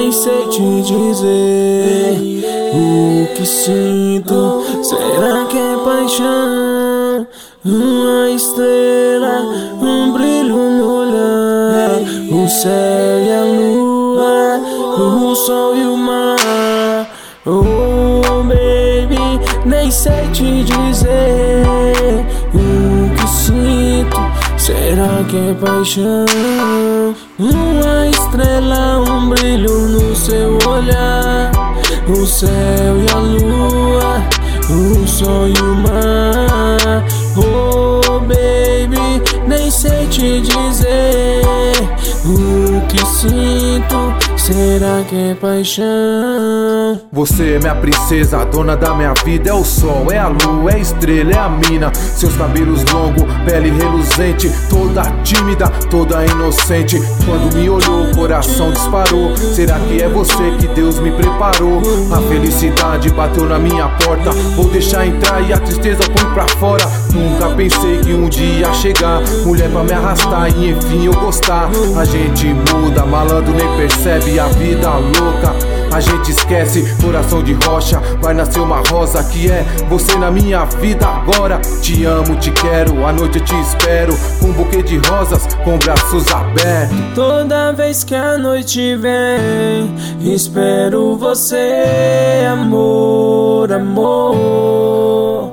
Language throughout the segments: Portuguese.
nem sei te dizer o que sinto. Será que é paixão? Uma estrela, um brilho no olhar, o céu e a lua, o sol e o mar. Oh baby, nem sei te dizer o que sinto. Será que é paixão? Uma estrela, um brilho no seu olhar, o céu e a lua, o sol e o mar. Oh baby, nem sei te dizer o que sinto. Será que é paixão? Você é minha princesa, dona da minha vida. É o sol, é a lua, é a estrela, é a mina. Seus cabelos longos, pele reluzente, toda tímida, toda inocente. Quando me olhou, o coração disparou. Será que é você que Deus me preparou? A felicidade bateu na minha porta. Vou deixar entrar e a tristeza põe pra fora. Nunca pensei que um dia ia chegar mulher pra me arrastar e enfim eu gostar. A gente muda, malandro nem percebe a vida louca. A gente esquece, coração de rocha. Vai nascer uma rosa que é você na minha vida agora. Te amo, te quero, à noite eu te espero com um buquê de rosas, com braços abertos. Toda vez que a noite vem, espero você, amor, amor.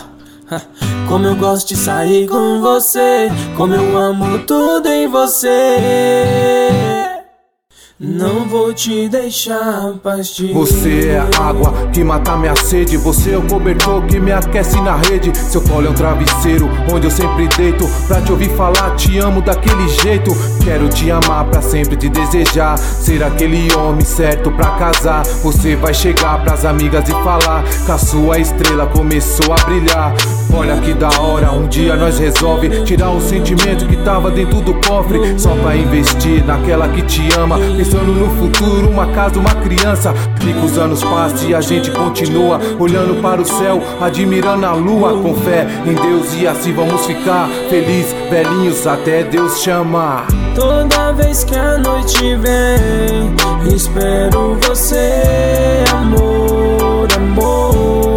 Como eu gosto de sair com você, como eu amo tudo em você. Não vou te deixar partir. Você é a água que mata minha sede. Você é o cobertor que me aquece na rede. Seu colo é um travesseiro onde eu sempre deito pra te ouvir falar, te amo daquele jeito. Quero te amar pra sempre, te desejar, ser aquele homem certo pra casar. Você vai chegar pras amigas e falar que a sua estrela começou a brilhar. Olha que da hora, um dia nós resolve tirar o sentimento que tava dentro do cofre, só pra investir naquela que te ama, pensando no futuro, uma casa, uma criança. E que os anos passam e a gente continua olhando para o céu, admirando a lua, com fé em Deus, e assim vamos ficar felizes, velhinhos, até Deus chamar. Toda vez que a noite vem, espero você, amor, amor.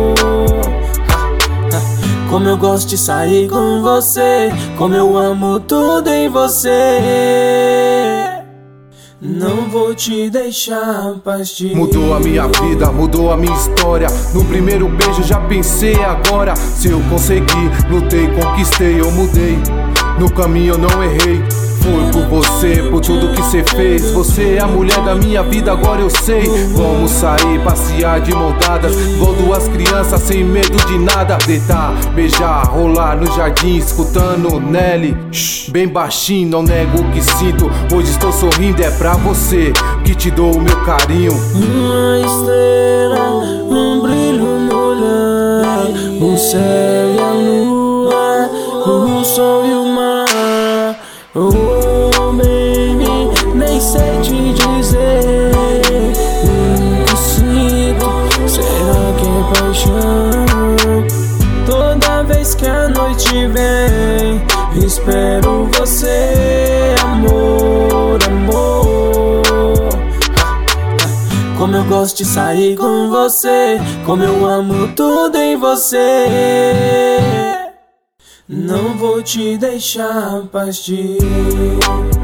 Como eu gosto de sair com você, como eu amo tudo em você. Não vou te deixar partir. Mudou a minha vida, mudou a minha história. No primeiro beijo já pensei agora. Se eu conseguir, lutei, conquistei, eu mudei. No caminho eu não errei. Foi por você, por tudo que cê fez. Você é a mulher da minha vida, agora eu sei. Vamos sair, passear de mão dadas, igual duas crianças sem medo de nada. Deitar, beijar, rolar no jardim, escutando Nelly. Bem baixinho, não nego o que sinto. Hoje estou sorrindo, é pra você que te dou o meu carinho. Uma estrela, um brilho no olhar, o céu e a lua, o sol e o mar. Oh baby, nem sei te dizer o que sinto. Será que é paixão? Toda vez que a noite vem, espero você, amor, amor. Como eu gosto de sair com você, como eu amo tudo em você. Não vou te deixar partir.